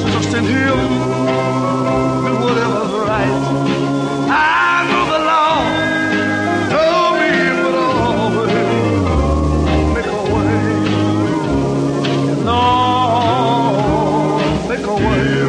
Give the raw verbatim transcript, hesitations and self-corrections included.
trust in Him, do whatever's right. I know the Lord told me He would always make a way. Lord, make a way.